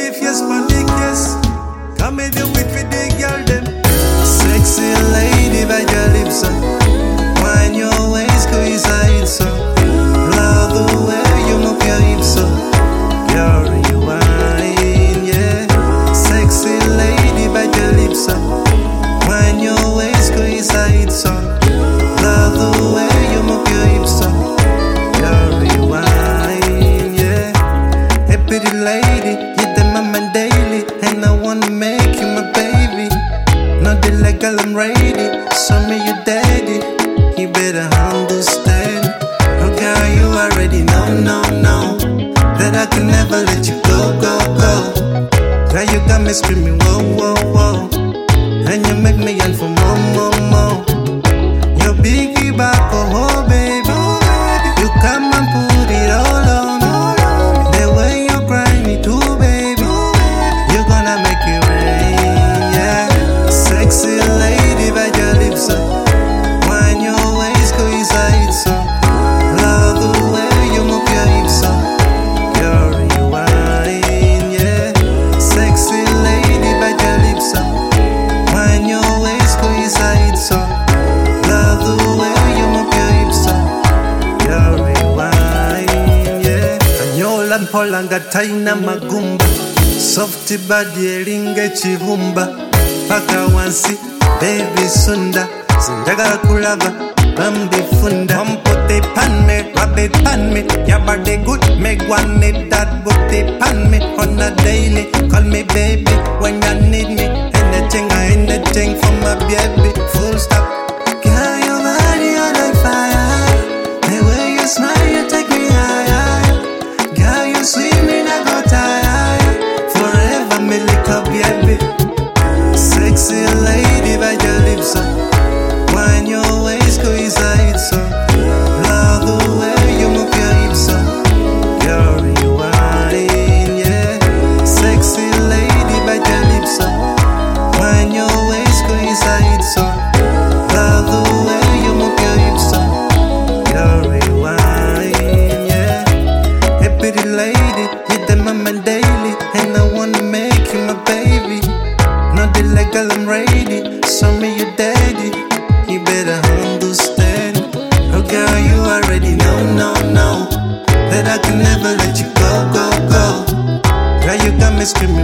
if yes, panic, yes. Come and do it with the girl, them. Sexy lady, by your lips, wind your waist, coincide, so. Love the way you move your hips, so. Girl, you wine, yeah. Sexy lady, by your lips, wind your waist, coincide, so. Love the way you move your hips, so. Girl, you wine, yeah. Hey, pretty lady, you're the mama daily, and I wanna make you my baby. Not the legal, I'm ready. Show me your daddy. You better understand. Oh girl, you already know that I can never let you go. Girl, you got me screaming, whoa. And you make me yearn for more. Your biggie back, oh baby. You come and put it all on. The way you grind me too, baby. You're gonna make it rain, yeah. Sexy lady, by your lips, wind your waist, coincide, so. Love the way you move your hips, girl, you wine, yeah. Sexy lady, by your lips, wind your waist, coincide, so. Love the way you move your hips, girl, you wine, yeah. Anyola mpolanga taina magumba, softy body elinga chivumba. Paka wansi, baby sunda. Sinjaga kulava, bambi funda. Come put it pan me, rub it pan me. Your body good, make one need that booty pan me. On a daily, call me baby when you need me. Anything for my baby, full stop. Girl, your body on like fire. The way you smile, you take me higher. Girl, you swimming, I go tired. Forever me lick up, baby. Sexy lady, by your lips, wind your waist, coincide, so. Love the way you move your hips, girl, you wine, yeah. Sexy lady, by your lips, wind your waist, coincide, so. Love the way you move your hips, girl, you wine, yeah. Hey, pretty lady, you're the mama daily, and I wanna make you my baby. Not the legal, I'm ready. Show me your daddy. You better understand. Oh girl, you already know that I can never let you go. Girl, you got me screaming.